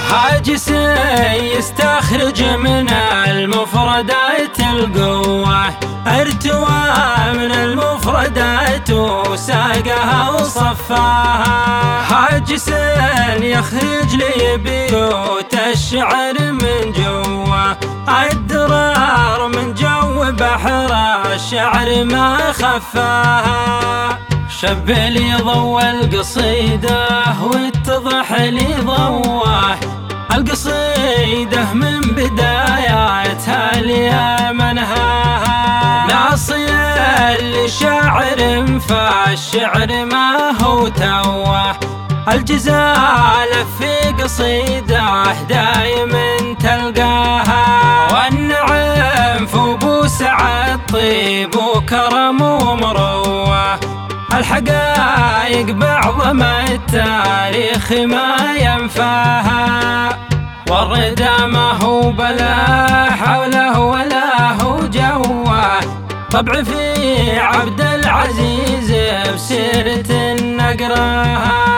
هاجس يستخرج من المفردات القوة، ارتوى من المفردات وساقها وصفاها. هاجس يخرج لي بيوت الشعر من جوا، الدرار من جو بحر الشعر ما خفاها. شب لي ضوى القصيدة واتضح لي ضواه، القصيدة من بداياتها لمنهاها. ناصية لشاعر فالشعر ما هو تواه، الجزالة في قصيدة دايم تلقاها. والنعم فوق سعد طيب وكرم ومروة، الحقايق بعظم التاريخ ما ينفاها. والردى ما هو بلا حوله ولا هو جوه، طبع في عبد العزيز بسيرة نقراها.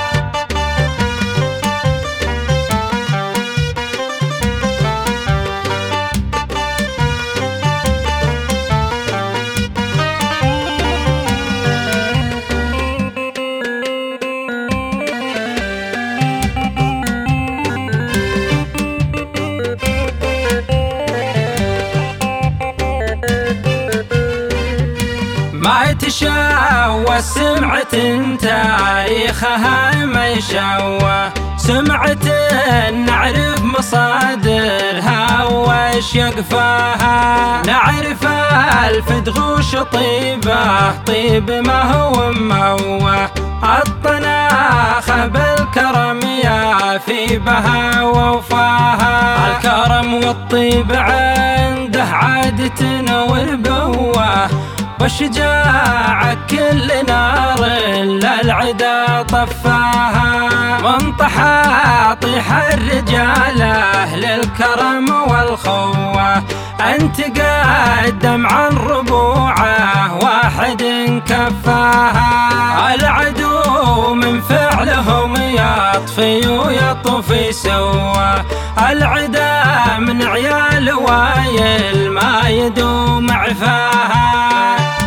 ما تشوى سمعة تاريخها ما يشوى، سمعة نعرف مصادرها وش يقفاها. نعرف الفدغوش طيبه طيب ما هو موه، الطناخة بالكرم يافي بها ووفاها. الكرم والطيب عنده عادة وربوه، والشجاعة كل نار للعدا طفاها. منطحة طيح الرجالة للكرم والخوة، أنت قدم عن ربوعه واحد كفاها. العدو من فعلهم يطفي ويطفي سوا، العدا من عيال وايل ما يدوم عفاها.